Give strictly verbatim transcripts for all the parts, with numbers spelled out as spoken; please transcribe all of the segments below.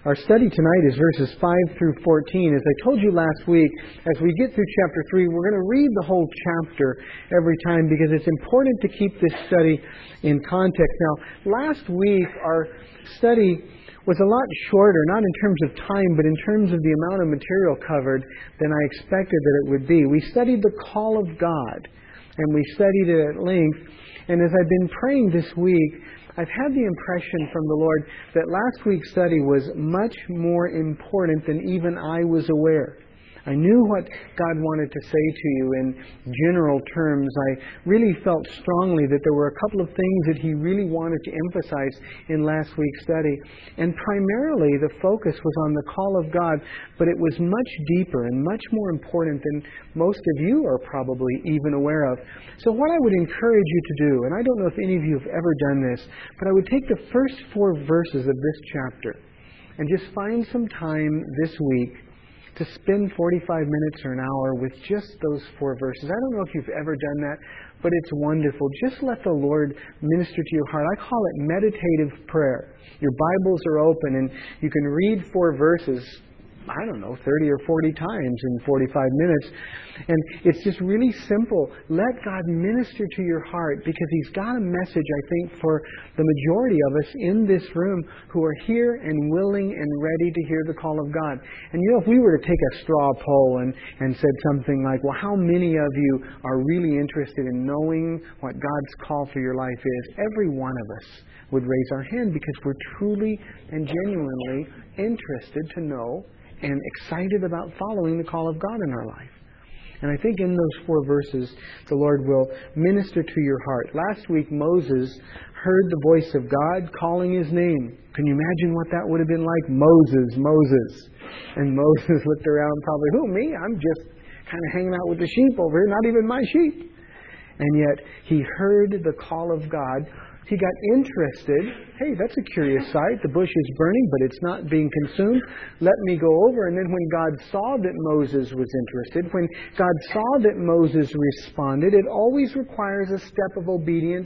Our study tonight is verses five through fourteen. As I told you last week, as we get through chapter three, we're going to read the whole chapter every time because it's important to keep this study in context. Now, last week our study was a lot shorter, not in terms of time, but in terms of the amount of material covered than I expected that it would be. We studied the call of God, and we studied it at length. And as I've been praying this week, I've had the impression from the Lord that last week's study was much more important than even I was aware. I knew what God wanted to say to you in general terms. I really felt strongly that there were a couple of things that He really wanted to emphasize in last week's study. And primarily the focus was on the call of God, but it was much deeper and much more important than most of you are probably even aware of. So what I would encourage you to do, and I don't know if any of you have ever done this, but I would take the first four verses of this chapter and just find some time this week to spend forty-five minutes or an hour with just those four verses. I don't know if you've ever done that, but it's wonderful. Just let the Lord minister to your heart. I call it meditative prayer. Your Bibles are open and you can read four verses, I don't know, thirty or forty times in forty-five minutes. And it's just really simple. Let God minister to your heart because He's got a message, I think, for the majority of us in this room who are here and willing and ready to hear the call of God. And you know, if we were to take a straw poll and, and said something like, well, how many of you are really interested in knowing what God's call for your life is? Every one of us would raise our hand because we're truly and genuinely interested to know and excited about following the call of God in our life. And I think in those four verses, the Lord will minister to your heart. Last week, Moses heard the voice of God calling his name. Can you imagine what that would have been like? Moses, Moses. And Moses looked around probably, who, me? I'm just kind of hanging out with the sheep over here, not even my sheep. And yet, he heard the call of God. He got interested. Hey, that's a curious sight. The bush is burning, but it's not being consumed. Let me go over. And then when God saw that Moses was interested, when God saw that Moses responded, it always requires a step of obedience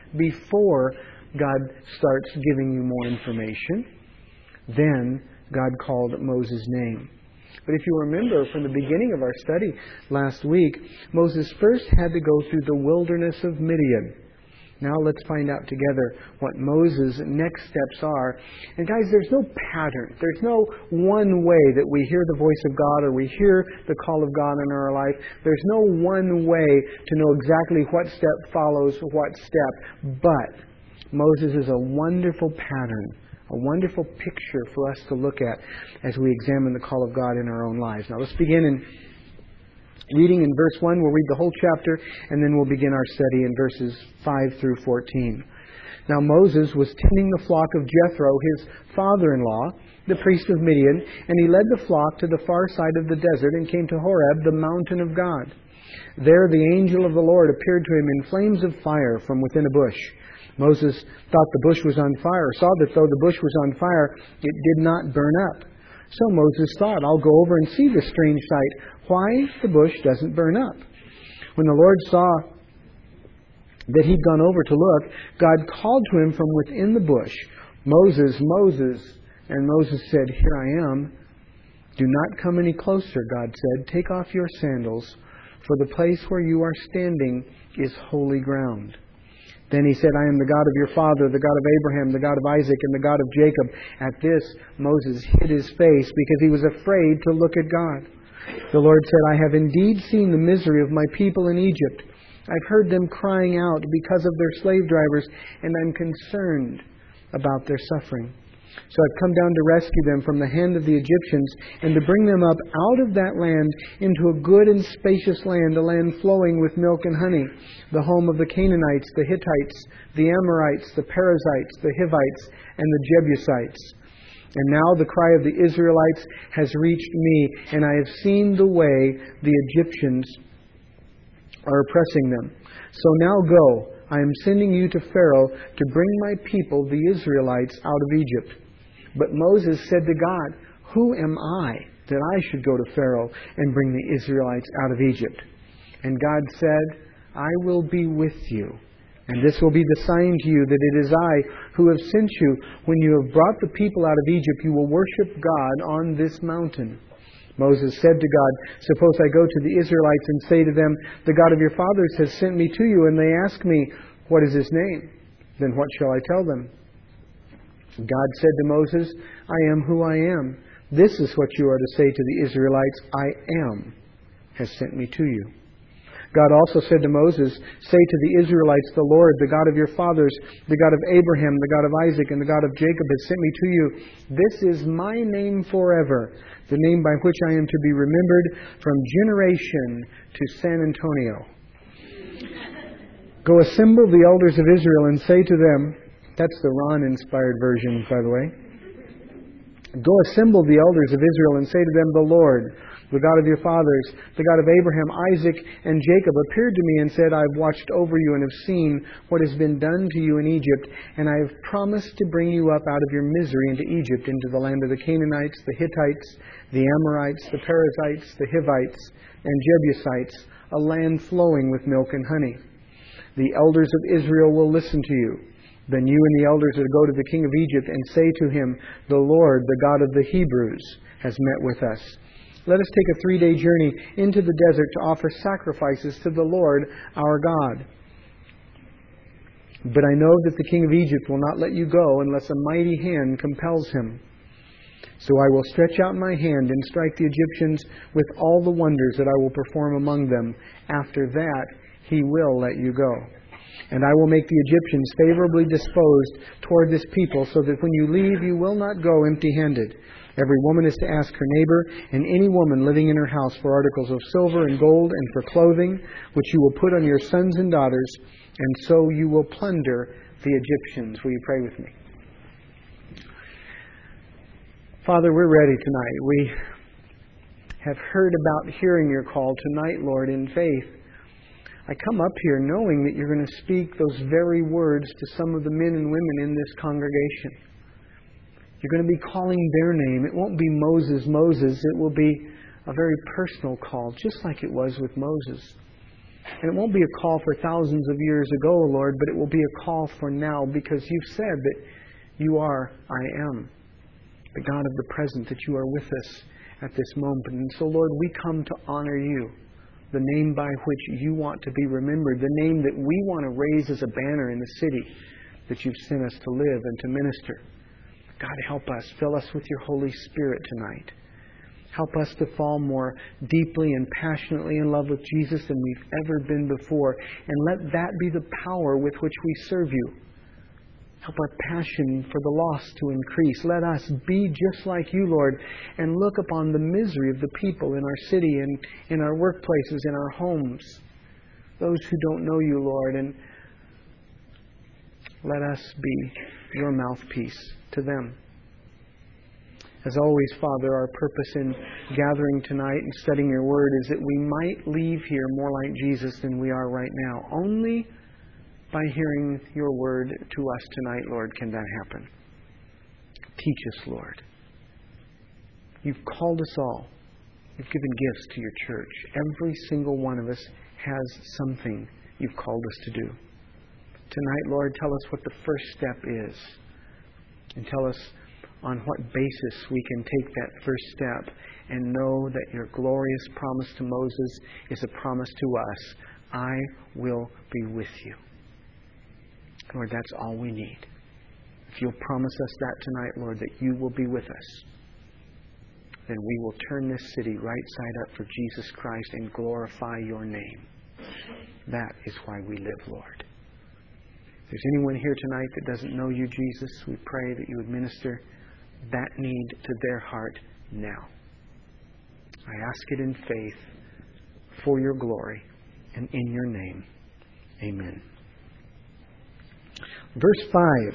before God starts giving you more information. Then God called Moses' name. But if you remember from the beginning of our study last week, Moses first had to go through the wilderness of Midian. Now let's find out together what Moses' next steps are. And guys, there's no pattern. There's no one way that we hear the voice of God or we hear the call of God in our life. There's no one way to know exactly what step follows what step. But Moses is a wonderful pattern, a wonderful picture for us to look at as we examine the call of God in our own lives. Now let's begin in reading in verse one. We'll read the whole chapter, and then we'll begin our study in verses five through fourteen. Now Moses was tending the flock of Jethro, his father-in-law, the priest of Midian, and he led the flock to the far side of the desert and came to Horeb, the mountain of God. There the angel of the Lord appeared to him in flames of fire from within a bush. Moses thought the bush was on fire, saw that though the bush was on fire, it did not burn up. So Moses thought, I'll go over and see this strange sight, why the bush doesn't burn up. When the Lord saw that he'd gone over to look, God called to him from within the bush, Moses, Moses. And Moses said, Here I am. Do not come any closer, God said. Take off your sandals, for the place where you are standing is holy ground. Then he said, I am the God of your father, the God of Abraham, the God of Isaac, and the God of Jacob. At this, Moses hid his face because he was afraid to look at God. The Lord said, I have indeed seen the misery of my people in Egypt. I've heard them crying out because of their slave drivers, and I'm concerned about their suffering. So I've come down to rescue them from the hand of the Egyptians and to bring them up out of that land into a good and spacious land, a land flowing with milk and honey, the home of the Canaanites, the Hittites, the Amorites, the Perizzites, the Hivites, and the Jebusites. And now the cry of the Israelites has reached me, and I have seen the way the Egyptians are oppressing them. So now go. I am sending you to Pharaoh to bring my people, the Israelites, out of Egypt. But Moses said to God, Who am I that I should go to Pharaoh and bring the Israelites out of Egypt? And God said, I will be with you, And this will be the sign to you that it is I who have sent you. When you have brought the people out of Egypt, you will worship God on this mountain." Moses said to God, "Suppose I go to the Israelites and say to them, 'The God of your fathers has sent me to you,' and they ask me, 'What is his name?' Then what shall I tell them?" God said to Moses, "I am who I am. This is what you are to say to the Israelites, 'I am has sent me to you.'" God also said to Moses, "Say to the Israelites, 'The Lord, the God of your fathers, the God of Abraham, the God of Isaac, and the God of Jacob has sent me to you. This is my name forever, the name by which I am to be remembered from generation to San Antonio. Go assemble the elders of Israel and say to them,'" that's the Ron-inspired version, by the way. "Go assemble the elders of Israel and say to them, 'The Lord, the God of your fathers, the God of Abraham, Isaac, and Jacob, appeared to me and said, I have watched over you and have seen what has been done to you in Egypt, and I have promised to bring you up out of your misery into Egypt, into the land of the Canaanites, the Hittites, the Amorites, the Perizzites, the Hivites, and Jebusites, a land flowing with milk and honey. The elders of Israel will listen to you. Then you and the elders will go to the king of Egypt and say to him, 'The Lord, the God of the Hebrews, has met with us.' Let us take a three-day journey into the desert to offer sacrifices to the Lord our God. But I know that the king of Egypt will not let you go unless a mighty hand compels him. So I will stretch out my hand and strike the Egyptians with all the wonders that I will perform among them. After that, he will let you go. And I will make the Egyptians favorably disposed toward this people, so that when you leave, you will not go empty-handed. Every woman is to ask her neighbor, and any woman living in her house, for articles of silver and gold and for clothing, which you will put on your sons and daughters, and so you will plunder the Egyptians." Will you pray with me? Father, we're ready tonight. We have heard about hearing your call tonight, Lord, in faith. I come up here knowing that you're going to speak those very words to some of the men and women in this congregation. You're going to be calling their name. It won't be Moses, Moses. It will be a very personal call, just like it was with Moses. And it won't be a call for thousands of years ago, Lord, but it will be a call for now, because you've said that you are, I am, the God of the present, that you are with us at this moment. And so, Lord, we come to honor you, the name by which you want to be remembered, the name that we want to raise as a banner in the city that you've sent us to live and to minister. God, help us. Fill us with your Holy Spirit tonight. Help us to fall more deeply and passionately in love with Jesus than we've ever been before. And let that be the power with which we serve you. Help our passion for the lost to increase. Let us be just like you, Lord, and look upon the misery of the people in our city and in our workplaces, in our homes, those who don't know you, Lord, and let us be your mouthpiece to them. As always, Father, our purpose in gathering tonight and studying your word is that we might leave here more like Jesus than we are right now. Only by hearing your word to us tonight, Lord, can that happen. Teach us, Lord. You've called us all. You've given gifts to your church. Every single one of us has something you've called us to do. Tonight, Lord, tell us what the first step is. And tell us on what basis we can take that first step and know that your glorious promise to Moses is a promise to us. I will be with you. Lord, that's all we need. If you'll promise us that tonight, Lord, that you will be with us, then we will turn this city right side up for Jesus Christ and glorify your name. That is why we live, Lord. If there's anyone here tonight that doesn't know you, Jesus, we pray that you would minister that need to their heart now. I ask it in faith for your glory and in your name. Amen. Verse five.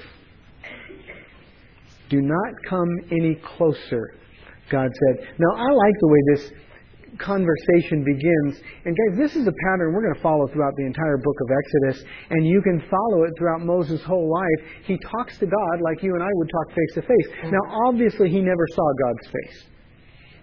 Do not come any closer, God said. Now, I like the way this conversation begins. And guys, this is a pattern we're going to follow throughout the entire book of Exodus. And you can follow it throughout Moses' whole life. He talks to God like you and I would talk face to face. Now, obviously, he never saw God's face.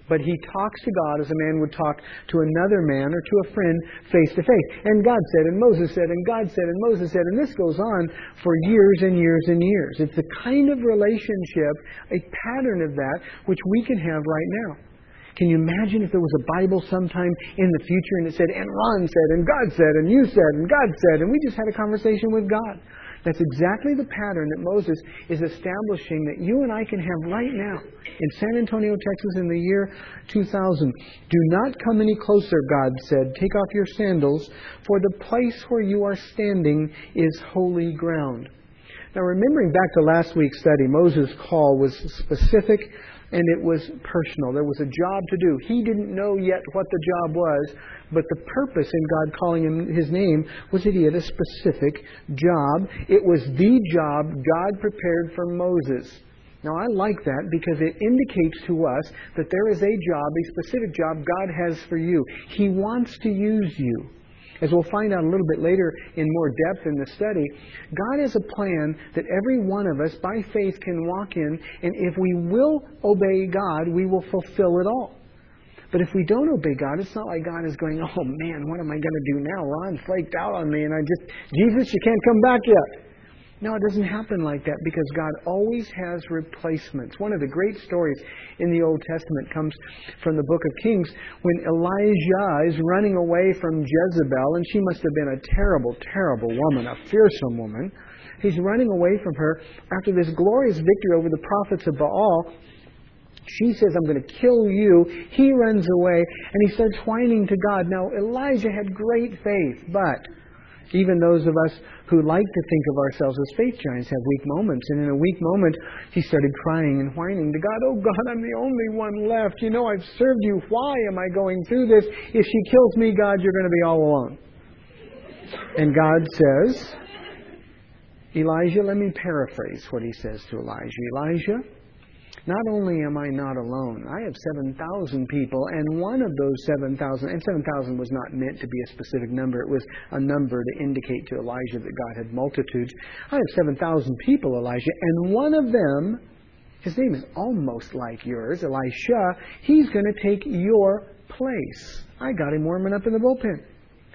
But he talks to God as a man would talk to another man or to a friend face to face. And God said, and Moses said, and God said, and Moses said. And this goes on for years and years and years. It's the kind of relationship, a pattern of that, which we can have right now. Can you imagine if there was a Bible sometime in the future and it said, and Ron said, and God said, and you said, and God said, and we just had a conversation with God? That's exactly the pattern that Moses is establishing that you and I can have right now in San Antonio, Texas in the year two thousand. Do not come any closer, God said. Take off your sandals, for the place where you are standing is holy ground. Now, remembering back to last week's study, Moses' call was specific and it was personal. There was a job to do. He didn't know yet what the job was, but the purpose in God calling him his name was that he had a specific job. It was the job God prepared for Moses. Now, I like that because it indicates to us that there is a job, a specific job God has for you. He wants to use you. As we'll find out a little bit later in more depth in the study, God has a plan that every one of us by faith can walk in, and if we will obey God, we will fulfill it all. But if we don't obey God, it's not like God is going, oh man, what am I going to do now? Ron flaked out on me and I just, Jesus, you can't come back yet. No, it doesn't happen like that because God always has replacements. One of the great stories in the Old Testament comes from the book of Kings when Elijah is running away from Jezebel, and she must have been a terrible, terrible woman, a fearsome woman. He's running away from her after this glorious victory over the prophets of Baal. She says, I'm going to kill you. He runs away and he starts whining to God. Now, Elijah had great faith, but even those of us who like to think of ourselves as faith giants have weak moments. And in a weak moment, he started crying and whining to God, oh God, I'm the only one left. You know, I've served you. Why am I going through this? If she kills me, God, you're going to be all alone. And God says, Elijah, let me paraphrase what he says to Elijah. Elijah, not only am I not alone, I have seven thousand people, and one of those seven thousand, and seven thousand was not meant to be a specific number, it was a number to indicate to Elijah that God had multitudes. I have seven thousand people, Elijah, and one of them, his name is almost like yours, Elisha, he's going to take your place. I got him warming up in the bullpen.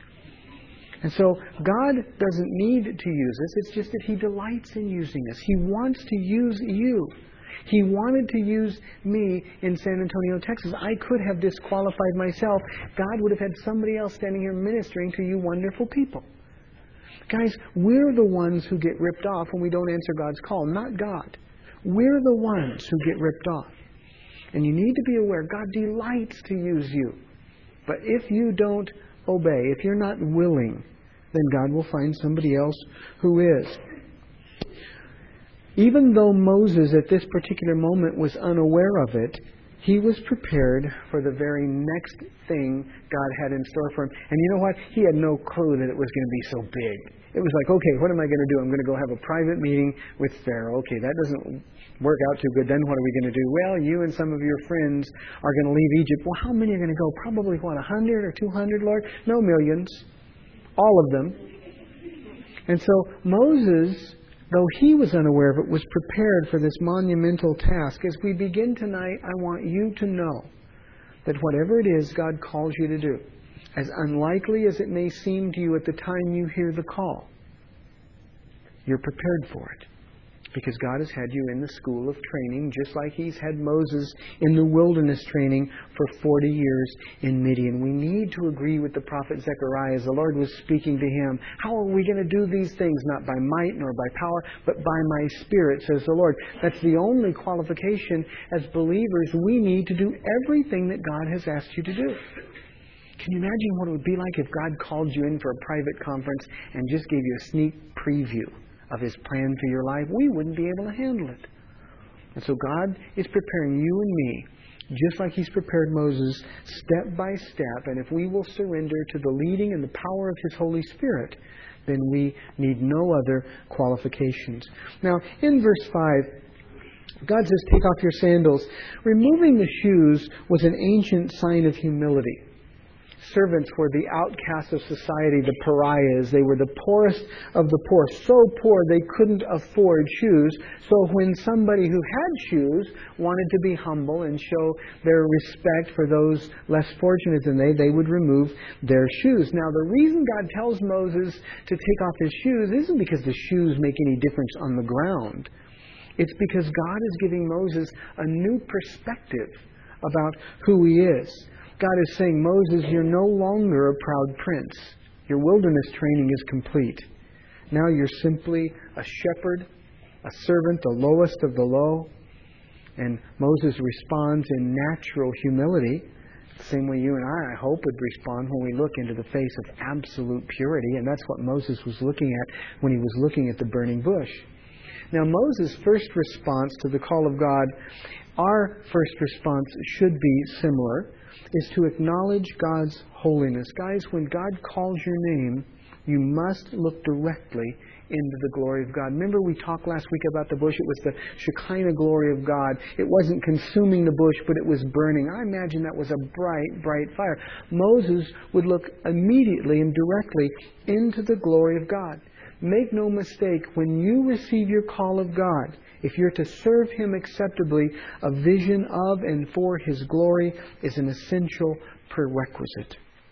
And so God doesn't need to use us, it's just that He delights in using us. He wants to use you. He wanted to use me in San Antonio, Texas. I could have disqualified myself. God would have had somebody else standing here ministering to you wonderful people. Guys, we're the ones who get ripped off when we don't answer God's call, not God. We're the ones who get ripped off. And you need to be aware, God delights to use you. But if you don't obey, if you're not willing, then God will find somebody else who is. Even though Moses at this particular moment was unaware of it, he was prepared for the very next thing God had in store for him. And you know what? He had no clue that it was going to be so big. It was like, okay, what am I going to do? I'm going to go have a private meeting with Pharaoh. Okay, that doesn't work out too good. Then what are we going to do? Well, you and some of your friends are going to leave Egypt. Well, how many are going to go? Probably, what, one hundred or two hundred, Lord? No, millions. All of them. And so Moses, though he was unaware of it, was prepared for this monumental task. As we begin tonight, I want you to know that whatever it is God calls you to do, as unlikely as it may seem to you at the time you hear the call, you're prepared for it. Because God has had you in the school of training, just like He's had Moses in the wilderness training for forty years in Midian. We need to agree with the prophet Zechariah as the Lord was speaking to him. How are we going to do these things? Not by might nor by power, but by my Spirit, says the Lord. That's the only qualification as believers. We need to do everything that God has asked you to do. Can you imagine what it would be like if God called you in for a private conference and just gave you a sneak preview of His plan for your life? We wouldn't be able to handle it. And so God is preparing you and me, just like He's prepared Moses, step by step. And if we will surrender to the leading and the power of His Holy Spirit, then we need no other qualifications. Now, in verse five, God says, take off your sandals. Removing the shoes was an ancient sign of humility. servants were the outcasts of society, the pariahs. They were the poorest of the poor. So poor they couldn't afford shoes. So when somebody who had shoes wanted to be humble and show their respect for those less fortunate than they, they would remove their shoes. Now the reason God tells Moses to take off his shoes isn't because the shoes make any difference on the ground. It's because God is giving Moses a new perspective about who he is. God is saying, Moses, you're no longer a proud prince. Your wilderness training is complete. Now you're simply a shepherd, a servant, the lowest of the low. And Moses responds in natural humility, the same way you and I, I hope, would respond when we look into the face of absolute purity. And that's what Moses was looking at when he was looking at the burning bush. Now, Moses' first response to the call of God, our first response should be similar, is to acknowledge God's holiness. Guys, when God calls your name, you must look directly into the glory of God. Remember we talked last week about the bush. It was the Shekinah glory of God. It wasn't consuming the bush, but it was burning. I imagine that was a bright, bright fire. Moses would look immediately and directly into the glory of God. Make no mistake, when you receive your call of God, if you're to serve Him acceptably, a vision of and for His glory is an essential prerequisite.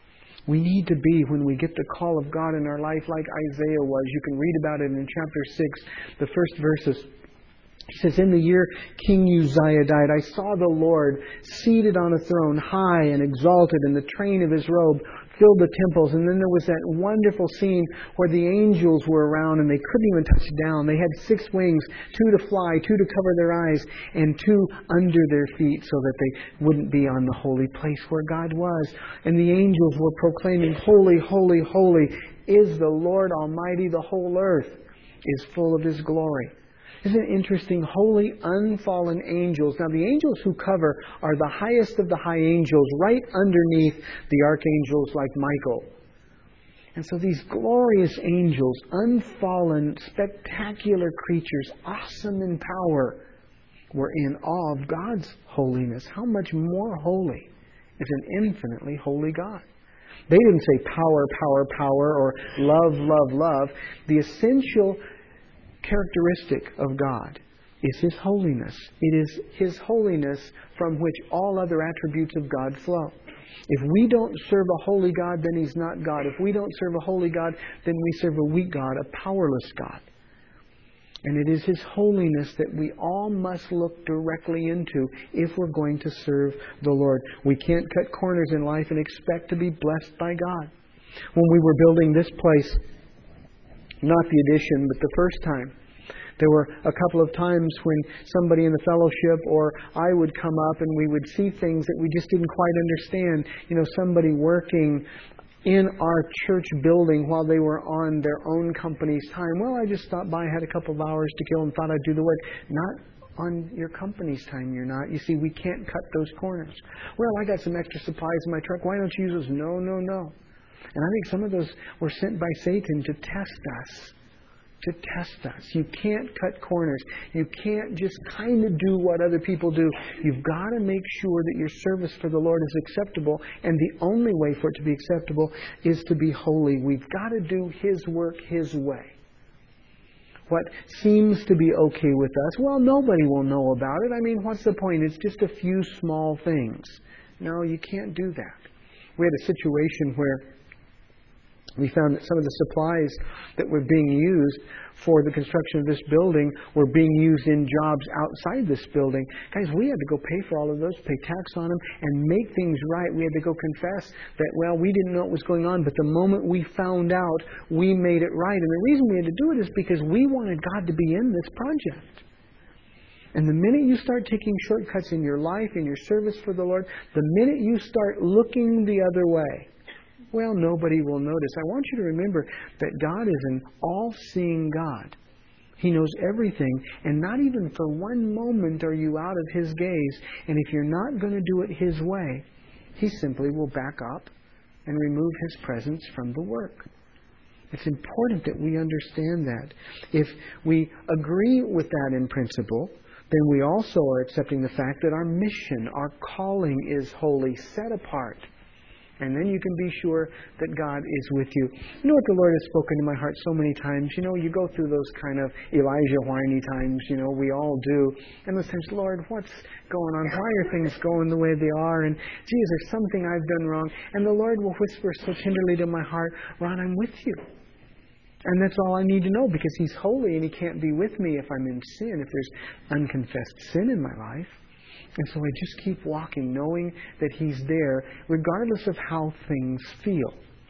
We need to be, when we get the call of God in our life, like Isaiah was. You can read about it in chapter six, the first verses. He says, in the year King Uzziah died, I saw the Lord seated on a throne, high and exalted, and the train of His robe filled the temples. And then there was that wonderful scene where the angels were around and they couldn't even touch down. They had six wings, two to fly, two to cover their eyes, and two under their feet so that they wouldn't be on the holy place where God was. And the angels were proclaiming, holy, holy, holy is the Lord Almighty. The whole earth is full of His glory. Isn't it interesting? Holy, unfallen angels. Now, the angels who cover are the highest of the high angels, right underneath the archangels like Michael. And so these glorious angels, unfallen, spectacular creatures, awesome in power, were in awe of God's holiness. How much more holy is an infinitely holy God? They didn't say power, power, power, or love, love, love. The essential characteristic of God is His holiness. It is His holiness from which all other attributes of God flow. If we don't serve a holy God, then He's not God. If we don't serve a holy God, then we serve a weak God, a powerless God. And it is His holiness that we all must look directly into if we're going to serve the Lord. We can't cut corners in life and expect to be blessed by God. When we were building this place, not the addition, but the first time, there were a couple of times when somebody in the fellowship or I would come up and we would see things that we just didn't quite understand. You know, somebody working in our church building while they were on their own company's time. Well, I just stopped by, had a couple of hours to kill and thought I'd do the work. Not on your company's time, you're not. You see, we can't cut those corners. Well, I got some extra supplies in my truck. Why don't you use those? No, no, no. And I think some of those were sent by Satan to test us. To test us. You can't cut corners. You can't just kind of do what other people do. You've got to make sure that your service for the Lord is acceptable. And the only way for it to be acceptable is to be holy. We've got to do His work His way. What seems to be okay with us, well, nobody will know about it. I mean, what's the point? It's just a few small things. No, you can't do that. We had a situation where we found that some of the supplies that were being used for the construction of this building were being used in jobs outside this building. Guys, we had to go pay for all of those, pay tax on them, and make things right. We had to go confess that, well, we didn't know what was going on, but the moment we found out, we made it right. And the reason we had to do it is because we wanted God to be in this project. And the minute you start taking shortcuts in your life, in your service for the Lord, the minute you start looking the other way, well, nobody will notice. I want you to remember that God is an all-seeing God. He knows everything, and not even for one moment are you out of His gaze. And if you're not going to do it His way, He simply will back up and remove His presence from the work. It's important that we understand that. If we agree with that in principle, then we also are accepting the fact that our mission, our calling is holy, set apart. And then you can be sure that God is with you. You know what the Lord has spoken to my heart so many times? You know, you go through those kind of Elijah whiny times. You know, we all do. And those times, Lord, what's going on? Why are things going the way they are? And, gee, is there something I've done wrong? And the Lord will whisper so tenderly to my heart, Ron, I'm with you. And that's all I need to know, because He's holy and He can't be with me if I'm in sin, if there's unconfessed sin in my life. And so I just keep walking, knowing that He's there, regardless of how things feel.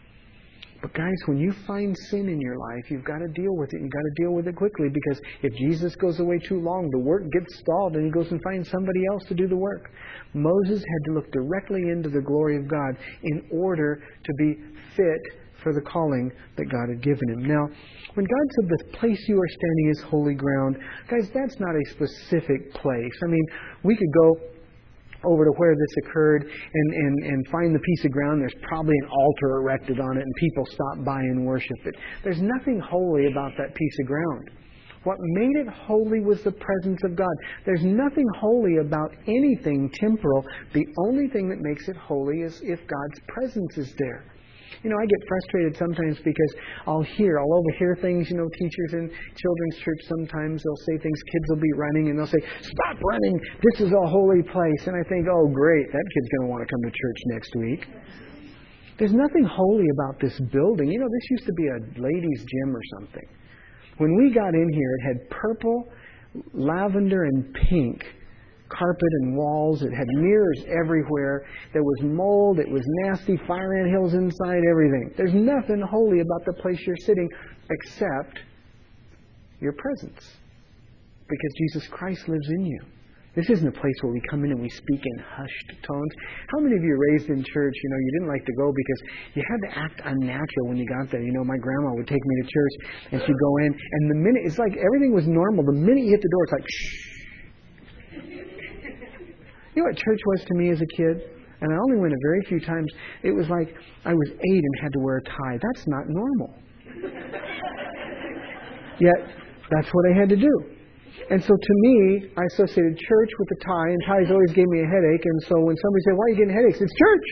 But guys, when you find sin in your life, you've got to deal with it. You've got to deal with it quickly, because if Jesus goes away too long, the work gets stalled and He goes and finds somebody else to do the work. Moses had to look directly into the glory of God in order to be fit for the calling that God had given him. Now, when God said the place you are standing is holy ground, guys, that's not a specific place. I mean, we could go over to where this occurred and, and, and find the piece of ground. There's probably an altar erected on it and people stop by and worship it. There's nothing holy about that piece of ground. What made it holy was the presence of God. There's nothing holy about anything temporal. The only thing that makes it holy is if God's presence is there. You know, I get frustrated sometimes because I'll hear, I'll overhear things, you know, teachers in children's church sometimes, they'll say things, kids will be running and they'll say, stop running, this is a holy place. And I think, oh great, that kid's going to want to come to church next week. There's nothing holy about this building. You know, this used to be a ladies' gym or something. When we got in here, it had purple, lavender, and pink carpet and walls. It had mirrors everywhere. There was mold. It was nasty. Fire ant hills inside, everything. There's nothing holy about the place you're sitting except your presence, because Jesus Christ lives in you. This isn't a place where we come in and we speak in hushed tones. How many of you were raised in church, you know, you didn't like to go because you had to act unnatural when you got there? You know, my grandma would take me to church and she'd go in, and the minute, it's like everything was normal. The minute you hit the door, it's like, shh. You know what church was to me as a kid? And I only went a very few times. It was like I was eight and had to wear a tie. That's not normal. Yet, that's what I had to do. And so to me, I associated church with a tie, and ties always gave me a headache. And so when somebody said, why are you getting headaches? It's church.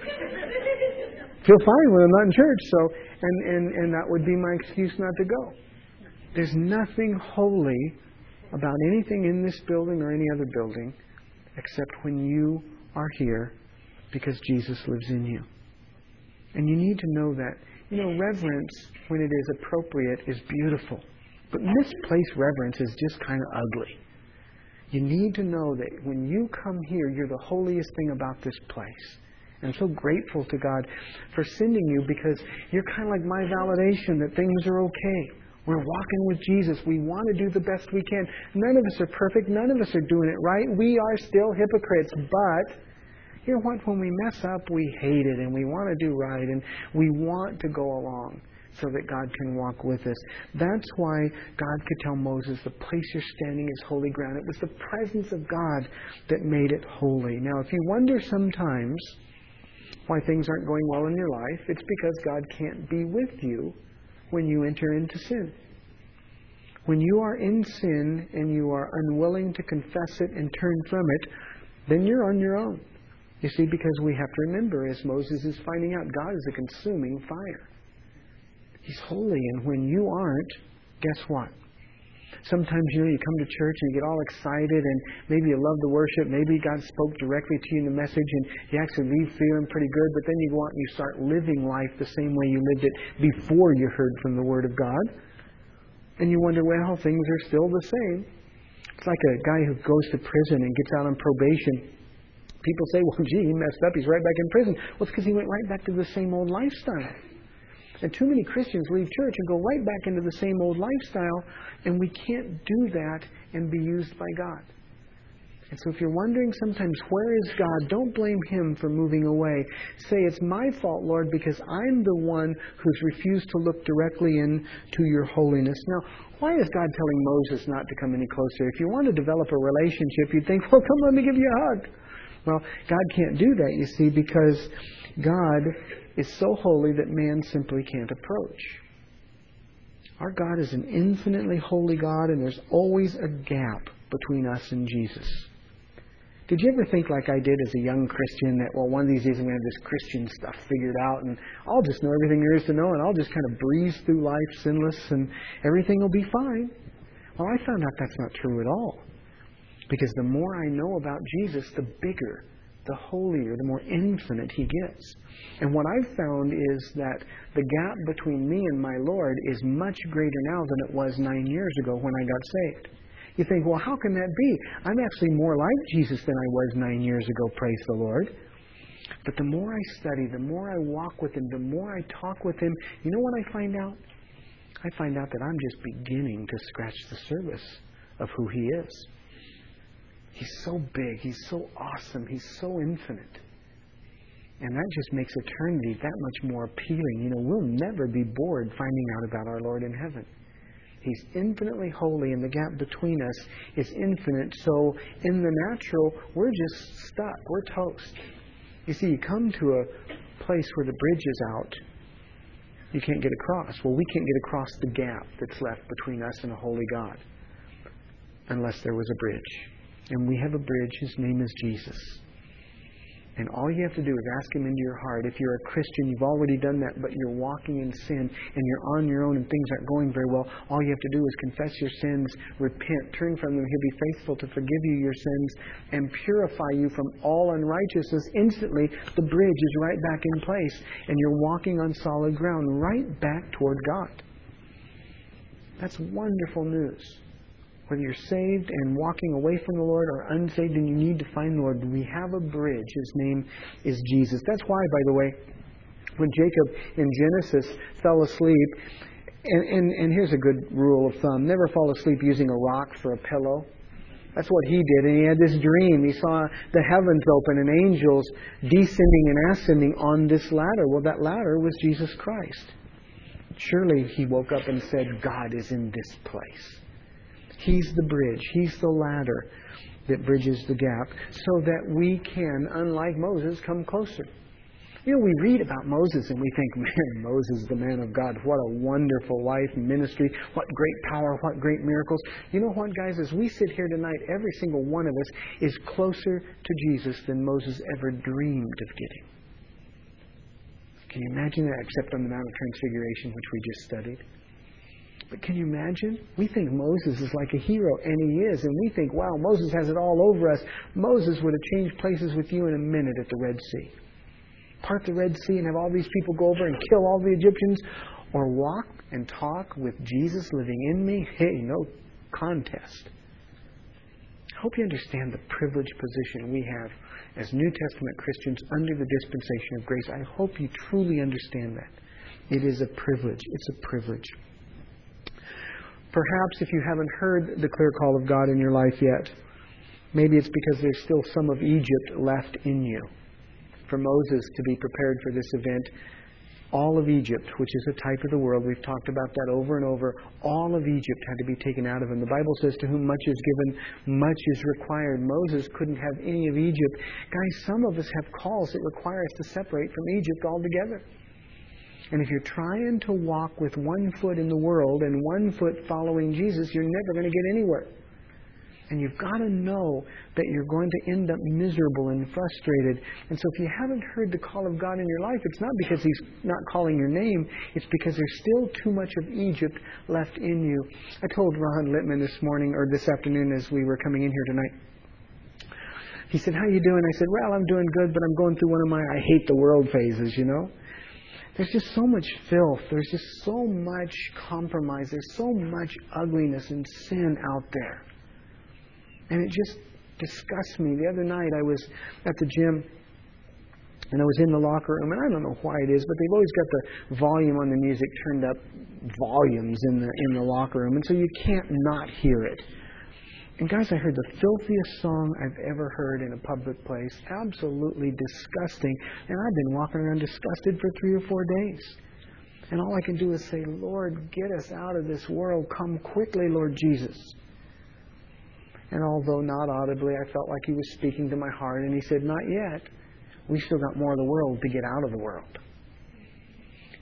Feel fine when I'm not in church. So, and, and, and that would be my excuse not to go. There's nothing holy about anything in this building or any other building except when you are here, because Jesus lives in you. And you need to know that. You know, reverence, when it is appropriate, is beautiful. But misplaced reverence is just kind of ugly. You need to know that when you come here, you're the holiest thing about this place. And I'm so grateful to God for sending you, because you're kind of like my validation that things are okay. We're walking with Jesus. We want to do the best we can. None of us are perfect. None of us are doing it right. We are still hypocrites. But you know what? When we mess up, we hate it and we want to do right and we want to go along so that God can walk with us. That's why God could tell Moses, the place you're standing is holy ground. It was the presence of God that made it holy. Now, if you wonder sometimes why things aren't going well in your life, it's because God can't be with you when you enter into sin. When you are in sin and you are unwilling to confess it and turn from it, then you're on your own. You see, because we have to remember, as Moses is finding out, God is a consuming fire. He's holy, and when you aren't, guess what? Sometimes, you know, you come to church and you get all excited and maybe you love the worship. Maybe God spoke directly to you in the message and you actually leave feeling pretty good. But then you go out and you start living life the same way you lived it before you heard from the Word of God. And you wonder, well, things are still the same. It's like a guy who goes to prison and gets out on probation. People say, well, gee, he messed up. He's right back in prison. Well, it's because he went right back to the same old lifestyle. And too many Christians leave church and go right back into the same old lifestyle, and we can't do that and be used by God. And so if you're wondering sometimes, where is God? Don't blame Him for moving away. Say, it's my fault, Lord, because I'm the one who's refused to look directly into your holiness. Now, why is God telling Moses not to come any closer? If you want to develop a relationship, you'd think, well, come, let me give you a hug. Well, God can't do that, you see, because God is so holy that man simply can't approach. Our God is an infinitely holy God, and there's always a gap between us and Jesus. Did you ever think like I did as a young Christian that, well, one of these days I'm going to have this Christian stuff figured out and I'll just know everything there is to know and I'll just kind of breeze through life sinless and everything will be fine? Well, I found out that's not true at all. Because the more I know about Jesus, the bigger, the holier, the more infinite He gets. And what I've found is that the gap between me and my Lord is much greater now than it was nine years ago when I got saved. You think, well, how can that be? I'm actually more like Jesus than I was nine years ago, praise the Lord. But the more I study, the more I walk with Him, the more I talk with Him, you know what I find out? I find out that I'm just beginning to scratch the surface of who He is. He's so big. He's so awesome. He's so infinite. And that just makes eternity that much more appealing. You know, we'll never be bored finding out about our Lord in heaven. He's infinitely holy, and the gap between us is infinite. So in the natural, we're just stuck. We're toast. You see, you come to a place where the bridge is out. You can't get across. Well, we can't get across the gap that's left between us and a holy God unless there was a bridge. And we have a bridge. His name is Jesus. And all you have to do is ask Him into your heart. If you're a Christian, you've already done that, but you're walking in sin and you're on your own and things aren't going very well, all you have to do is confess your sins, repent, turn from them. He'll be faithful to forgive you your sins and purify you from all unrighteousness. Instantly, the bridge is right back in place and you're walking on solid ground, right back toward God. That's wonderful news. Whether you're saved and walking away from the Lord or unsaved and you need to find the Lord, we have a bridge. His name is Jesus. That's why, by the way, when Jacob in Genesis fell asleep, and, and, and here's a good rule of thumb, never fall asleep using a rock for a pillow. That's what he did. And he had this dream. He saw the heavens open and angels descending and ascending on this ladder. Well, that ladder was Jesus Christ. Surely he woke up and said, God is in this place. He's the bridge. He's the ladder that bridges the gap so that we can, unlike Moses, come closer. You know, we read about Moses and we think, man, Moses, the man of God, what a wonderful life and ministry, what great power, what great miracles. You know what, guys, as we sit here tonight, every single one of us is closer to Jesus than Moses ever dreamed of getting. Can you imagine that, except on the Mount of Transfiguration, which we just studied? But can you imagine? We think Moses is like a hero, and he is. And we think, wow, Moses has it all over us. Moses would have changed places with you in a minute at the Red Sea. Part the Red Sea and have all these people go over and kill all the Egyptians. Or walk and talk with Jesus living in me. Hey, no contest. I hope you understand the privileged position we have as New Testament Christians under the dispensation of grace. I hope you truly understand that. It is a privilege. It's a privilege. Perhaps if you haven't heard the clear call of God in your life yet, maybe it's because there's still some of Egypt left in you. For Moses to be prepared for this event, all of Egypt, which is a type of the world, we've talked about that over and over, all of Egypt had to be taken out of him. The Bible says, to whom much is given, much is required. Moses couldn't have any of Egypt. Guys, some of us have calls that require us to separate from Egypt altogether. And if you're trying to walk with one foot in the world and one foot following Jesus, you're never going to get anywhere. And you've got to know that you're going to end up miserable and frustrated. And so if you haven't heard the call of God in your life, it's not because He's not calling your name. It's because there's still too much of Egypt left in you. I told Ron Littman this morning, or this afternoon as we were coming in here tonight. He said, how you doing? I said, well, I'm doing good, but I'm going through one of my I hate the world phases, you know. There's just so much filth. There's just so much compromise. There's so much ugliness and sin out there. And it just disgusts me. The other night I was at the gym and I was in the locker room, and I don't know why it is, but they've always got the volume on the music turned up volumes in the in the locker room, and so you can't not hear it. And guys, I heard the filthiest song I've ever heard in a public place. Absolutely disgusting. And I've been walking around disgusted for three or four days. And all I can do is say, Lord, get us out of this world. Come quickly, Lord Jesus. And although not audibly, I felt like He was speaking to my heart. And He said, not yet. We still got more of the world to get out of the world.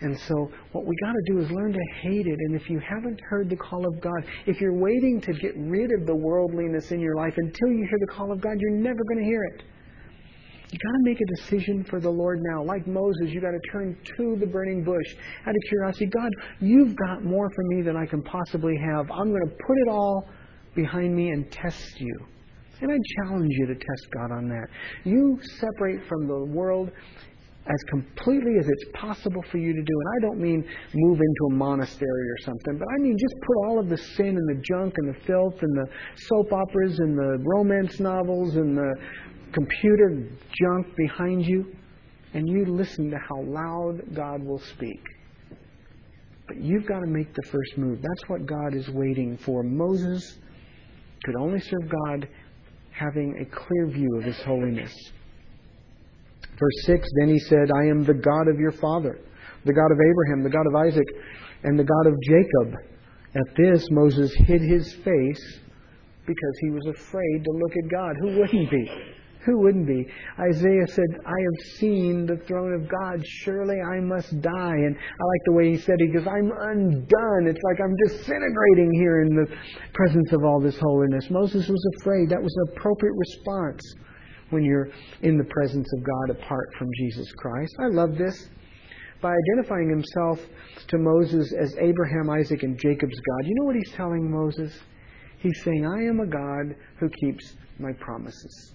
And so what we got to do is learn to hate it. And if you haven't heard the call of God, if you're waiting to get rid of the worldliness in your life until you hear the call of God, you're never going to hear it. You got to make a decision for the Lord now. Like Moses, you got to turn to the burning bush out of curiosity. God, you've got more for me than I can possibly have. I'm going to put it all behind me and test you. And I challenge you to test God on that. You separate from the world as completely as it's possible for you to do. And I don't mean move into a monastery or something, but I mean just put all of the sin and the junk and the filth and the soap operas and the romance novels and the computer junk behind you, and you listen to how loud God will speak. But you've got to make the first move. That's what God is waiting for. Moses could only serve God having a clear view of His holiness. Verse six, then he said, I am the God of your father, the God of Abraham, the God of Isaac, and the God of Jacob. At this, Moses hid his face because he was afraid to look at God. Who wouldn't be? Who wouldn't be? Isaiah said, I have seen the throne of God. Surely I must die. And I like the way he said it. He goes, I'm undone. It's like I'm disintegrating here in the presence of all this holiness. Moses was afraid. That was an appropriate response when you're in the presence of God apart from Jesus Christ. I love this. By identifying himself to Moses as Abraham, Isaac, and Jacob's God, you know what he's telling Moses? He's saying, I am a God who keeps my promises.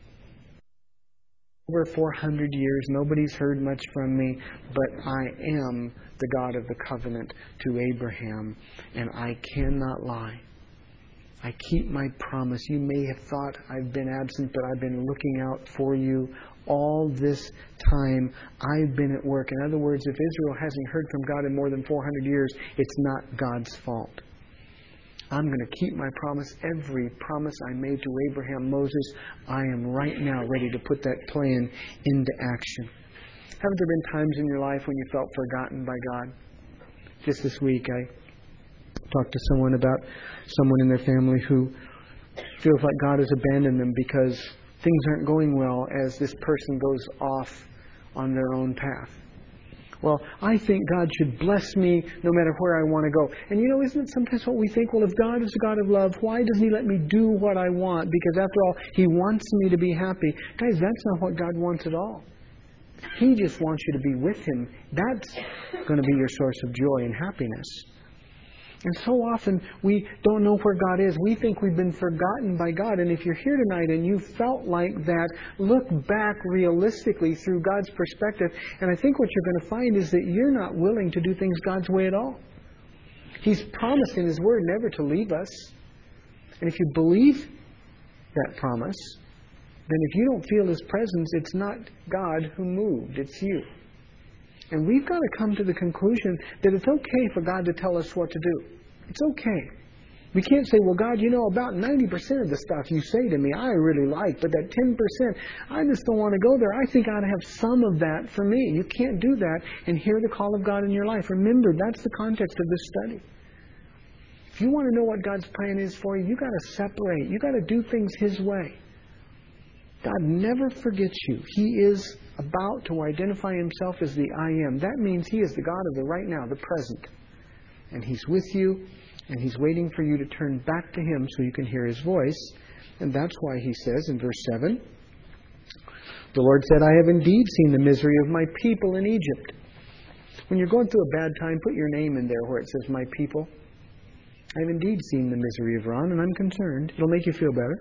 Over four hundred years, nobody's heard much from me, but I am the God of the covenant to Abraham, and I cannot lie. I keep my promise. You may have thought I've been absent, but I've been looking out for you all this time. I've been at work. In other words, if Israel hasn't heard from God in more than four hundred years, it's not God's fault. I'm going to keep my promise. Every promise I made to Abraham, Moses, I am right now ready to put that plan into action. Haven't there been times in your life when you felt forgotten by God? Just this week, I talked to someone about someone in their family who feels like God has abandoned them because things aren't going well as this person goes off on their own path. Well, I think God should bless me no matter where I want to go. And you know, isn't it sometimes what we think? Well, if God is a God of love, why doesn't He let me do what I want? Because after all, He wants me to be happy. Guys, that's not what God wants at all. He just wants you to be with Him. That's going to be your source of joy and happiness. And so often we don't know where God is. We think we've been forgotten by God. And if you're here tonight and you felt like that, look back realistically through God's perspective. And I think what you're going to find is that you're not willing to do things God's way at all. He's promised in His Word never to leave us. And if you believe that promise, then if you don't feel His presence, it's not God who moved, it's you. And we've got to come to the conclusion that it's okay for God to tell us what to do. It's okay. We can't say, well, God, you know, about ninety percent of the stuff you say to me, I really like, but that ten percent, I just don't want to go there. I think I ought to have some of that for me. You can't do that and hear the call of God in your life. Remember, that's the context of this study. If you want to know what God's plan is for you, you've got to separate. You've got to do things His way. God never forgets you. He is about to identify Himself as the I Am. That means He is the God of the right now, the present. And He's with you, and He's waiting for you to turn back to Him so you can hear His voice. And that's why He says in verse seven, the Lord said, I have indeed seen the misery of my people in Egypt. When you're going through a bad time, put your name in there where it says, my people. I have indeed seen the misery of Ron, and I'm concerned. It'll make you feel better.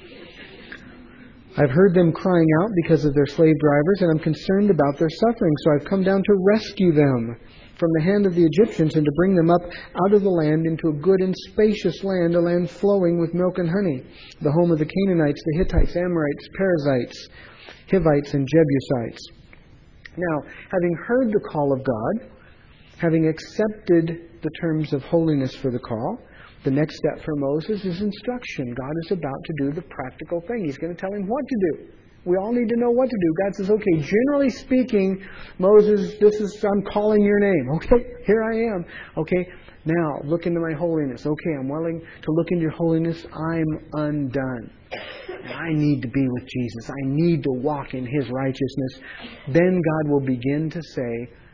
I've heard them crying out because of their slave drivers, and I'm concerned about their suffering. So I've come down to rescue them from the hand of the Egyptians and to bring them up out of the land into a good and spacious land, a land flowing with milk and honey, the home of the Canaanites, the Hittites, Amorites, Perizzites, Hivites, and Jebusites. Now, having heard the call of God, having accepted the terms of holiness for the call, the next step for Moses is instruction. God is about to do the practical thing. He's going to tell him what to do. We all need to know what to do. God says, okay, generally speaking, Moses, this is, I'm calling your name. Okay, here I am. Okay, now look into my holiness. Okay, I'm willing to look into your holiness. I'm undone. And I need to be with Jesus. I need to walk in His righteousness. Then God will begin to say,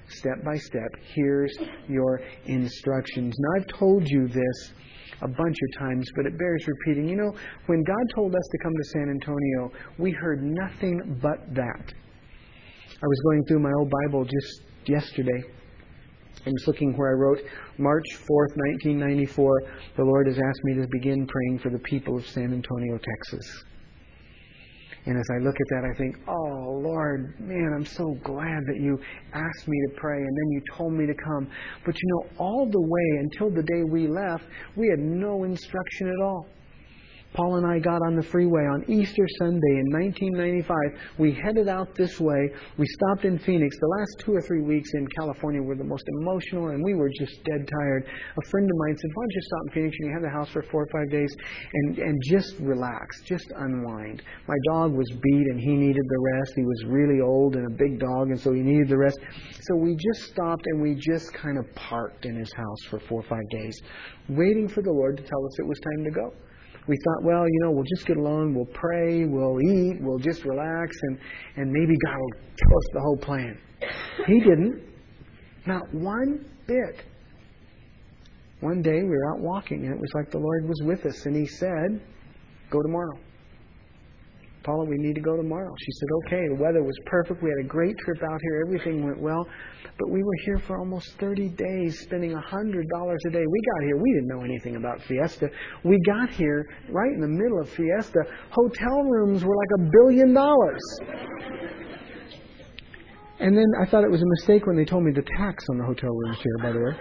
step by step. Here's your instructions. Now, I've told you this a bunch of times, but it bears repeating. You know, when God told us to come to San Antonio, we heard nothing but that. I was going through my old Bible just yesterday. I was looking where I wrote, March fourth, nineteen ninety-four, the Lord has asked me to begin praying for the people of San Antonio, Texas. And as I look at that, I think, oh, Lord, man, I'm so glad that you asked me to pray and then you told me to come. But you know, all the way until the day we left, we had no instruction at all. Paul and I got on the freeway on Easter Sunday in nineteen ninety-five. We headed out this way. We stopped in Phoenix. The last two or three weeks in California were the most emotional, and we were just dead tired. A friend of mine said, why don't you stop in Phoenix and you have the house for four or five days and, and just relax, just unwind. My dog was beat and he needed the rest. He was really old and a big dog, and so he needed the rest. So we just stopped and we just kind of parked in his house for four or five days, waiting for the Lord to tell us it was time to go. We thought, well, you know, we'll just get along, we'll pray, we'll eat, we'll just relax, and, and maybe God will tell us the whole plan. He didn't. Not one bit. One day we were out walking, and it was like the Lord was with us, and He said, go tomorrow. Paula, we need to go tomorrow. She said, okay. The weather was perfect. We had a great trip out here. Everything went well. But we were here for almost thirty days, spending one hundred dollars a day. We got here. We didn't know anything about Fiesta. We got here right in the middle of Fiesta. Hotel rooms were like a billion dollars. And then I thought it was a mistake when they told me the tax on the hotel rooms here, by the way.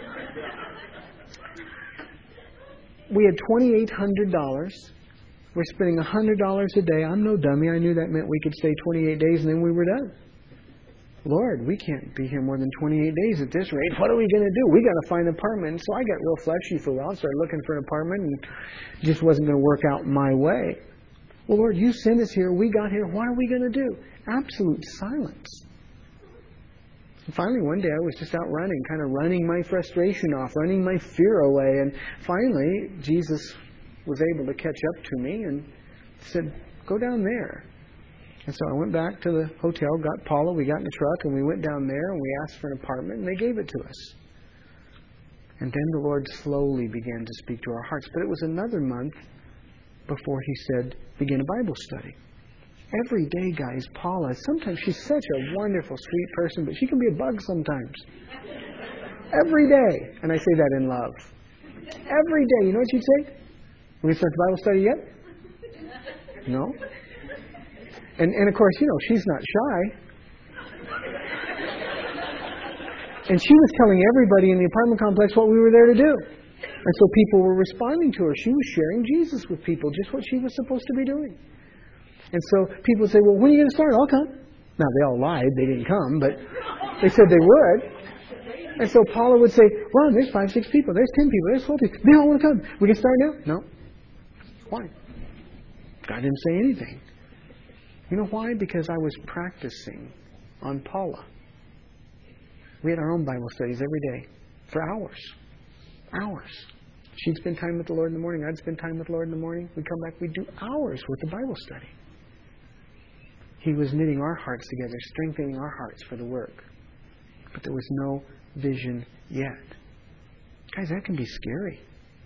We had twenty-eight hundred dollars. We're spending one hundred dollars a day. I'm no dummy. I knew that meant we could stay twenty-eight days and then we were done. Lord, we can't be here more than twenty-eight days at this rate. What are we going to do? We got to find an apartment. And so I got real fleshy for a while. Started looking for an apartment and it just wasn't going to work out my way. Well, Lord, you sent us here. We got here. What are we going to do? Absolute silence. And finally, one day I was just out running, kind of running my frustration off, running my fear away. And finally, Jesus was able to catch up to me and said, go down there. And so I went back to the hotel, got Paula, we got in the truck, and we went down there and we asked for an apartment, and they gave it to us. And then the Lord slowly began to speak to our hearts. But it was another month before He said, begin a Bible study. Every day, guys, Paula, sometimes she's such a wonderful, sweet person, but she can be a bug sometimes. Every day. And I say that in love. Every day. You know what she'd say? We start the Bible study yet? No. And and of course, you know, she's not shy. And she was telling everybody in the apartment complex what we were there to do. And so people were responding to her. She was sharing Jesus with people, just what she was supposed to be doing. And so people would say, well, when are you going to start? I'll come. Now, they all lied. They didn't come, but they said they would. And so Paula would say, well, there's five, six people. There's ten people. There's twelve people. They all want to come. We can start now? No. Why? God didn't say anything. You know why? Because I was practicing on Paula. We had our own Bible studies every day for hours. Hours. She'd spend time with the Lord in the morning. I'd spend time with the Lord in the morning. We'd come back. We'd do hours worth of Bible study. He was knitting our hearts together, strengthening our hearts for the work. But there was no vision yet. Guys, that can be scary.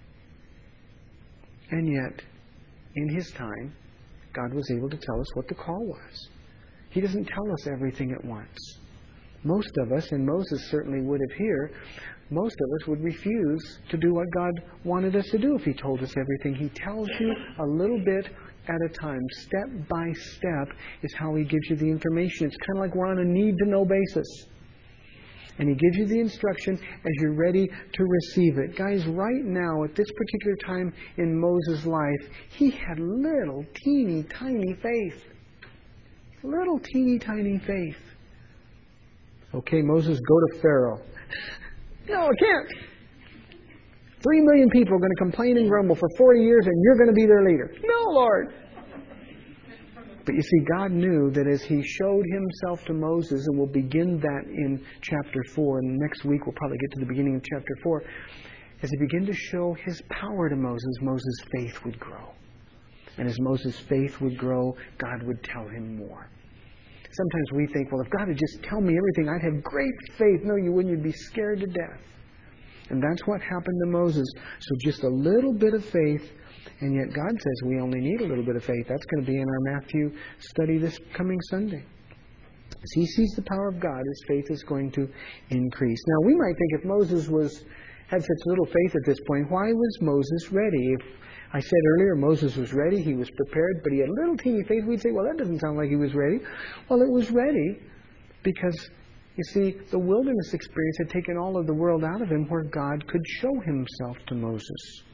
And yet, in His time, God was able to tell us what the call was. He doesn't tell us everything at once. Most of us, and Moses certainly would have here, most of us would refuse to do what God wanted us to do if He told us everything. He tells you a little bit at a time. Step by step is how He gives you the information. It's kind of like we're on a need-to-know basis. And He gives you the instruction as you're ready to receive it. Guys, right now, at this particular time in Moses' life, he had little, teeny, tiny faith. Little, teeny, tiny faith. Okay, Moses, go to Pharaoh. No, I can't. Three million people are going to complain and grumble for forty years, and you're going to be their leader. No, Lord. But you see, God knew that as He showed Himself to Moses, and we'll begin that in chapter four, and next week we'll probably get to the beginning of chapter four, as He began to show His power to Moses, Moses' faith would grow. And as Moses' faith would grow, God would tell him more. Sometimes we think, well, if God would just tell me everything, I'd have great faith. No, you wouldn't. You'd be scared to death. And that's what happened to Moses. So just a little bit of faith, and yet God says we only need a little bit of faith. That's going to be in our Matthew study this coming Sunday. As he sees the power of God, his faith is going to increase. Now, we might think if Moses was had such little faith at this point, why was Moses ready? If I said earlier Moses was ready, he was prepared, but he had little teeny faith, we'd say, well, that doesn't sound like he was ready. Well, it was ready because, you see, the wilderness experience had taken all of the world out of him where God could show himself to Moses.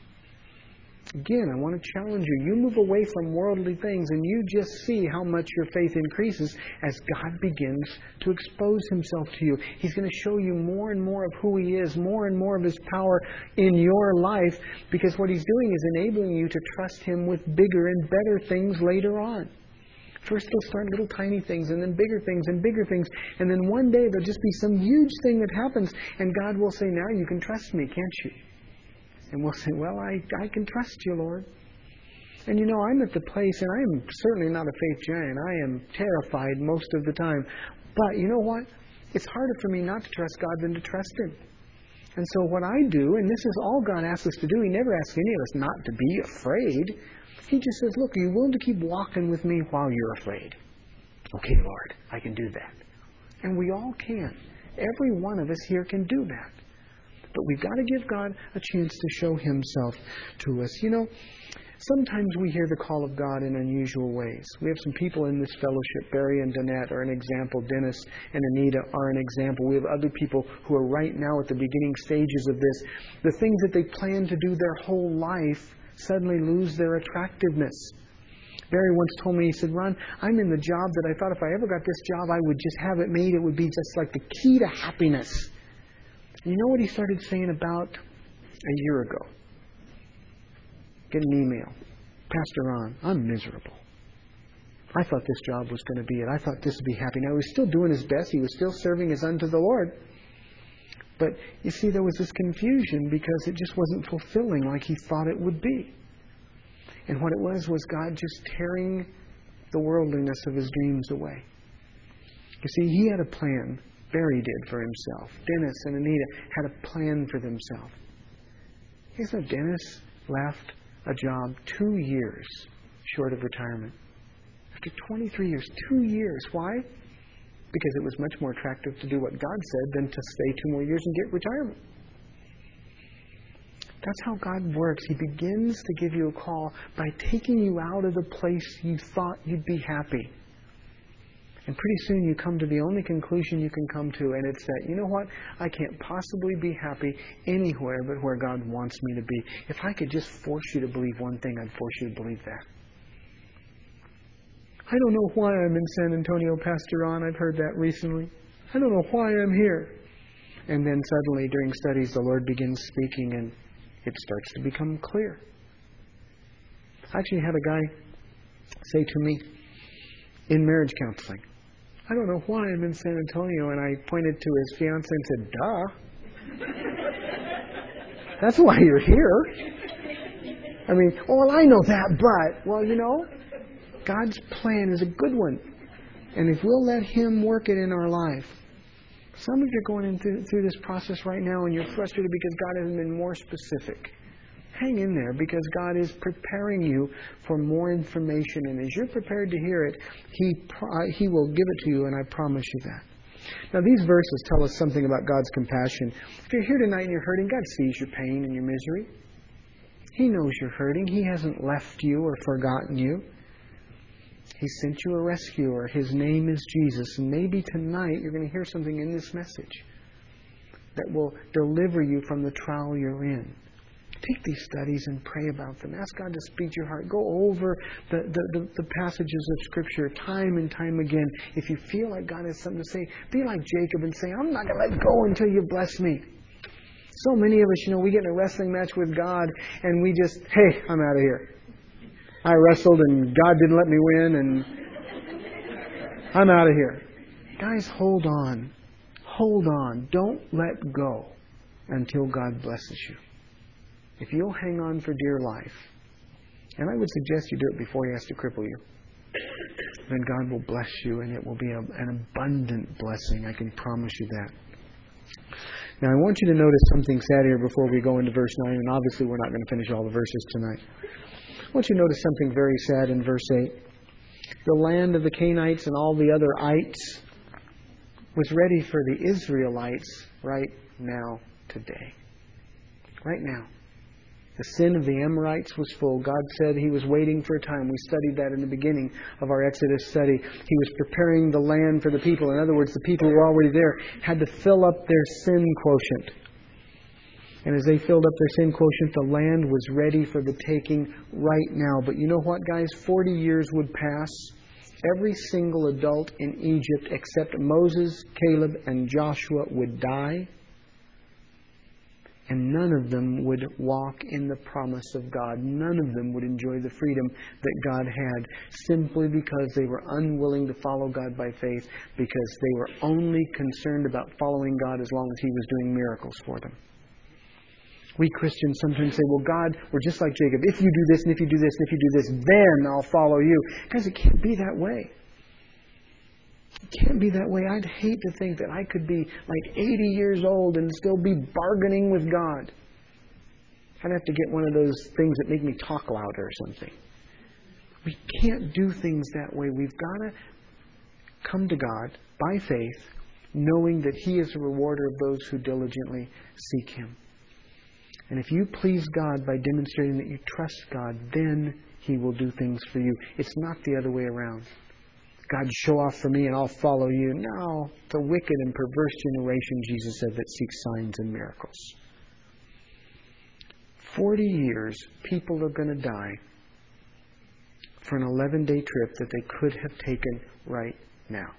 Again, I want to challenge you. You move away from worldly things and you just see how much your faith increases as God begins to expose himself to you. He's going to show you more and more of who he is, more and more of his power in your life, because what he's doing is enabling you to trust him with bigger and better things later on. First they'll start little tiny things, and then bigger things and bigger things, and then one day there'll just be some huge thing that happens, and God will say, now you can trust me, can't you? And we'll say, well, I, I can trust you, Lord. And you know, I'm at the place, and I am certainly not a faith giant. I am terrified most of the time. But you know what? It's harder for me not to trust God than to trust him. And so what I do, and this is all God asks us to do, he never asks any of us not to be afraid. He just says, look, are you willing to keep walking with me while you're afraid? Okay, Lord, I can do that. And we all can. Every one of us here can do that. But we've got to give God a chance to show himself to us. You know, sometimes we hear the call of God in unusual ways. We have some people in this fellowship. Barry and Danette are an example. Dennis and Anita are an example. We have other people who are right now at the beginning stages of this. The things that they plan to do their whole life suddenly lose their attractiveness. Barry once told me, he said, Ron, I'm in the job that I thought if I ever got this job, I would just have it made. It would be just like the key to happiness. You know what he started saying about a year ago? Get an email. Pastor Ron, I'm miserable. I thought this job was going to be it. I thought this would be happy. Now, he was still doing his best. He was still serving as unto the Lord. But, you see, there was this confusion because it just wasn't fulfilling like he thought it would be. And what it was was God just tearing the worldliness of his dreams away. You see, he had a plan. Barry did for himself. Dennis and Anita had a plan for themselves. Here's how Dennis left a job two years short of retirement. After twenty-three years, two years. Why? Because it was much more attractive to do what God said than to stay two more years and get retirement. That's how God works. He begins to give you a call by taking you out of the place you thought you'd be happy. And pretty soon you come to the only conclusion you can come to, and it's that, you know what? I can't possibly be happy anywhere but where God wants me to be. If I could just force you to believe one thing, I'd force you to believe that. I don't know why I'm in San Antonio, Pastor Ron. I've heard that recently. I don't know why I'm here. And then suddenly during studies the Lord begins speaking and it starts to become clear. I actually had a guy say to me in marriage counseling, I don't know why I'm in San Antonio, and I pointed to his fiancée and said, duh. That's why you're here. I mean, oh, well, I know that, but, well, you know, God's plan is a good one. And if we'll let him work it in our life. Some of you are going in through, through this process right now and you're frustrated because God hasn't been more specific. Hang in there because God is preparing you for more information. And as you're prepared to hear it, He uh, He will give it to you, and I promise you that. Now, these verses tell us something about God's compassion. If you're here tonight and you're hurting, God sees your pain and your misery. He knows you're hurting. He hasn't left you or forgotten you. He sent you a rescuer. His name is Jesus. And maybe tonight you're going to hear something in this message that will deliver you from the trial you're in. Take these studies and pray about them. Ask God to speak to your heart. Go over the, the, the, the passages of Scripture time and time again. If you feel like God has something to say, be like Jacob and say, I'm not going to let go until you bless me. So many of us, you know, we get in a wrestling match with God and we just, hey, I'm out of here. I wrestled and God didn't let me win and I'm out of here. Guys, hold on. Hold on. Don't let go until God blesses you. If you'll hang on for dear life, and I would suggest you do it before He has to cripple you. then God will bless you, and it will be a, an abundant blessing. I can promise you that. Now, I want you to notice something sad here before we go into verse nine, and obviously we're not going to finish all the verses tonight. I want you to notice something very sad in verse eight. The land of the Canaanites and all the other ites was ready for the Israelites right now, today. Right now. The sin of the Amorites was full. God said He was waiting for a time. We studied that in the beginning of our Exodus study. He was preparing the land for the people. In other words, the people who were already there had to fill up their sin quotient. And as they filled up their sin quotient, the land was ready for the taking right now. But you know what, guys? Forty years would pass. Every single adult in Egypt except Moses, Caleb, and Joshua would die. And none of them would walk in the promise of God. None of them would enjoy the freedom that God had, simply because they were unwilling to follow God by faith, because they were only concerned about following God as long as He was doing miracles for them. We Christians sometimes say, well, God, we're just like Jacob. If you do this, and if you do this, and if you do this, then I'll follow you. Guys, it can't be that way. It can't be that way. I'd hate to think that I could be like eighty years old and still be bargaining with God. I'd have to get one of those things that make me talk louder or something. We can't do things that way. We've got to come to God by faith, knowing that He is a rewarder of those who diligently seek Him. And if you please God by demonstrating that you trust God, then He will do things for you. It's not the other way around. God, show off for me and I'll follow you. No, it's a wicked and perverse generation, Jesus said, that seeks signs and miracles. Forty years, people are going to die for an eleven-day trip that they could have taken right now.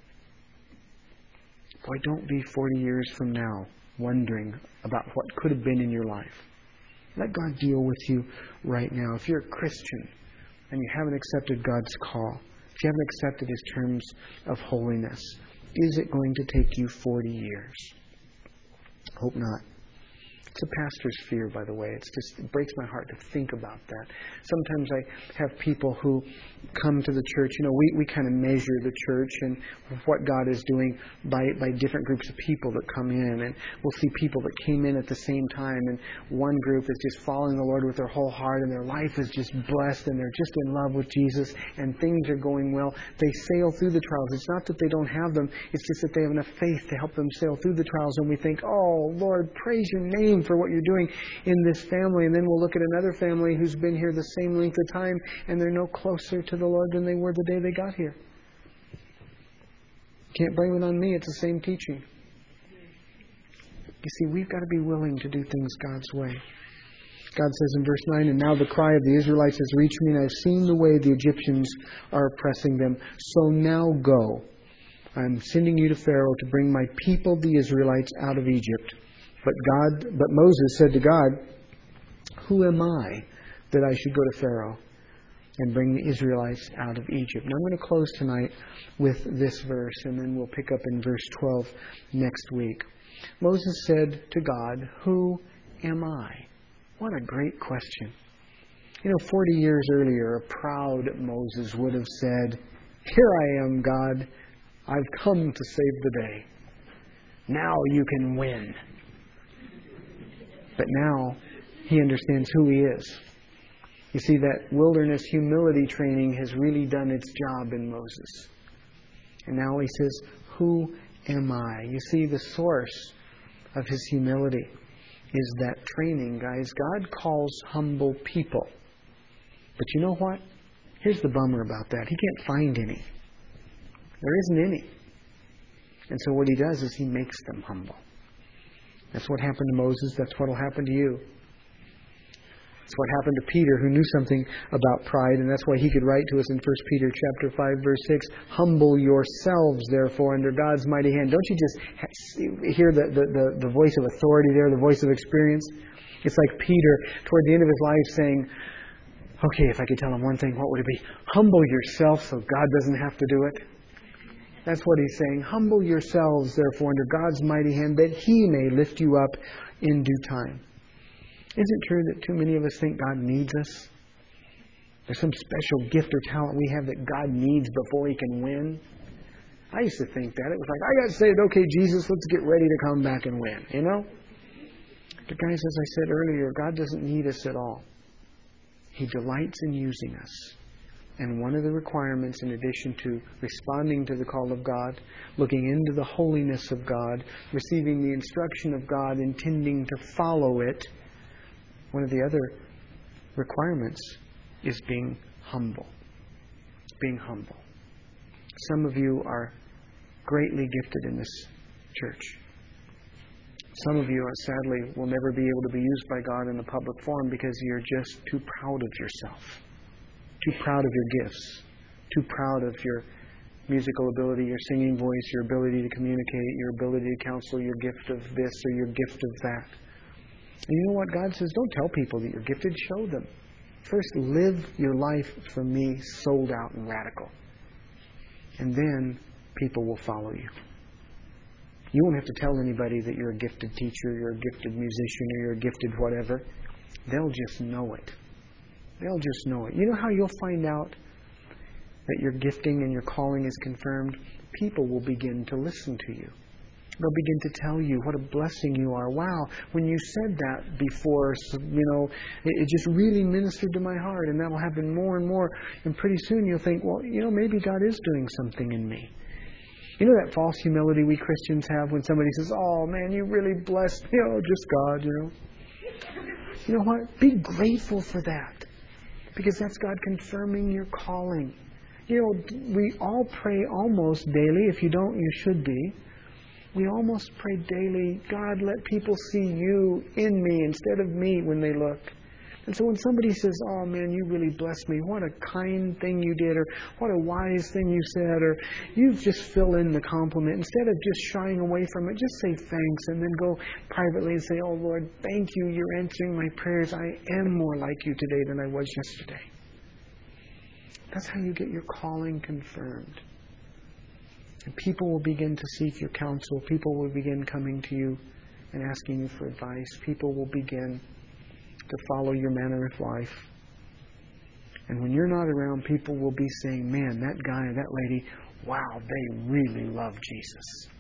Boy, don't be forty years from now wondering about what could have been in your life. Let God deal with you right now. If you're a Christian and you haven't accepted God's call, if you haven't accepted His terms of holiness, is it going to take you forty years? Hope not. It's a pastor's fear, by the way. It's just, it breaks my heart to think about that. Sometimes I have people who come to the church. You know, we, we kind of measure the church and what God is doing by, by different groups of people that come in. And we'll see people that came in at the same time. And one group is just following the Lord with their whole heart. And their life is just blessed. And they're just in love with Jesus. And things are going well. They sail through the trials. It's not that they don't have them. It's just that they have enough faith to help them sail through the trials. And we think, oh, Lord, praise Your name for what You're doing in this family. And then we'll look at another family who's been here the same length of time, and they're no closer to the Lord than they were the day they got here. Can't blame it on me. It's the same teaching. You see, we've got to be willing to do things God's way. God says in verse nine, "And now the cry of the Israelites has reached me, and I've seen the way the Egyptians are oppressing them. So now go. I'm sending you to Pharaoh to bring my people, the Israelites, out of Egypt." But God, but Moses said to God, "Who am I that I should go to Pharaoh and bring the Israelites out of Egypt?" Now I'm going to close tonight with this verse, and then we'll pick up in verse twelve next week. Moses said to God, "Who am I?" What a great question. You know, forty years earlier, a proud Moses would have said, "Here I am, God. I've come to save the day. Now you can win." But now he understands who he is. You see, that wilderness humility training has really done its job in Moses. And now he says, "Who am I?" You see, the source of his humility is that training, guys. God calls humble people. But you know what? Here's the bummer about that. He can't find any. There isn't any. And so what he does is he makes them humble. That's what happened to Moses. That's what will happen to you. That's what happened to Peter, who knew something about pride, and that's why he could write to us in First Peter chapter five, verse six, "Humble yourselves, therefore, under God's mighty hand." Don't you just hear the, the, the, the voice of authority there, the voice of experience? It's like Peter, toward the end of his life, saying, okay, if I could tell him one thing, what would it be? Humble yourself so God doesn't have to do it. That's what he's saying. Humble yourselves, therefore, under God's mighty hand, that He may lift you up in due time. Isn't it true that too many of us think God needs us? There's some special gift or talent we have that God needs before He can win. I used to think that. It was like, I got saved. Okay, Jesus, let's get ready to come back and win. You know? But guys, as I said earlier, God doesn't need us at all. He delights in using us. And one of the requirements, in addition to responding to the call of God, looking into the holiness of God, receiving the instruction of God, intending to follow it, one of the other requirements is being humble. Being humble. Some of you are greatly gifted in this church. Some of you, are, sadly, will never be able to be used by God in a public forum because you're just too proud of yourself. Too proud of your gifts. Too proud of your musical ability, your singing voice, your ability to communicate, your ability to counsel, your gift of this or your gift of that. And you know what? God says, don't tell people that you're gifted. Show them. First, live your life for me sold out and radical. And then people will follow you. You won't have to tell anybody that you're a gifted teacher, you're a gifted musician, or you're a gifted whatever. They'll just know it. They'll just know it. You know how you'll find out that your gifting and your calling is confirmed? People will begin to listen to you. They'll begin to tell you what a blessing you are. Wow, when you said that before, you know, it, it just really ministered to my heart, and that will happen more and more. And pretty soon you'll think, well, you know, maybe God is doing something in me. You know that false humility we Christians have when somebody says, oh, man, you really blessed me. Oh, just God, you know. You know what? Be grateful for that. Because that's God confirming your calling. You know, we all pray almost daily. If you don't, you should be. We almost pray daily, God, let people see you in me instead of me when they look. And so when somebody says, oh man, you really blessed me, what a kind thing you did, or what a wise thing you said, or you just fill in the compliment. Instead of just shying away from it, just say thanks and then go privately and say, oh Lord, thank you, you're answering my prayers. I am more like you today than I was yesterday. That's how you get your calling confirmed. And people will begin to seek your counsel. People will begin coming to you and asking you for advice. People will begin to follow your manner of life. And when you're not around, people will be saying, man, that guy or that lady, wow, they really love Jesus.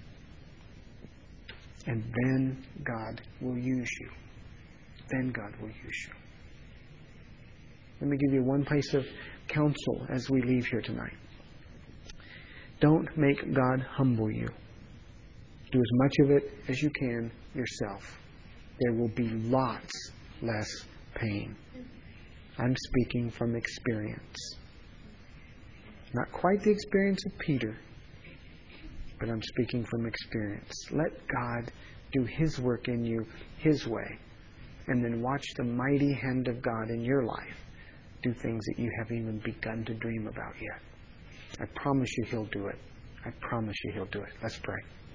And then God will use you. Then God will use you. Let me give you one piece of counsel as we leave here tonight. Don't make God humble you. Do as much of it as you can yourself. There will be lots less pain. I'm speaking from experience. Not quite the experience of Peter, but I'm speaking from experience. Let God do His work in you His way, and then watch the mighty hand of God in your life do things that you haven't even begun to dream about yet. I promise you He'll do it. I promise you He'll do it. Let's pray.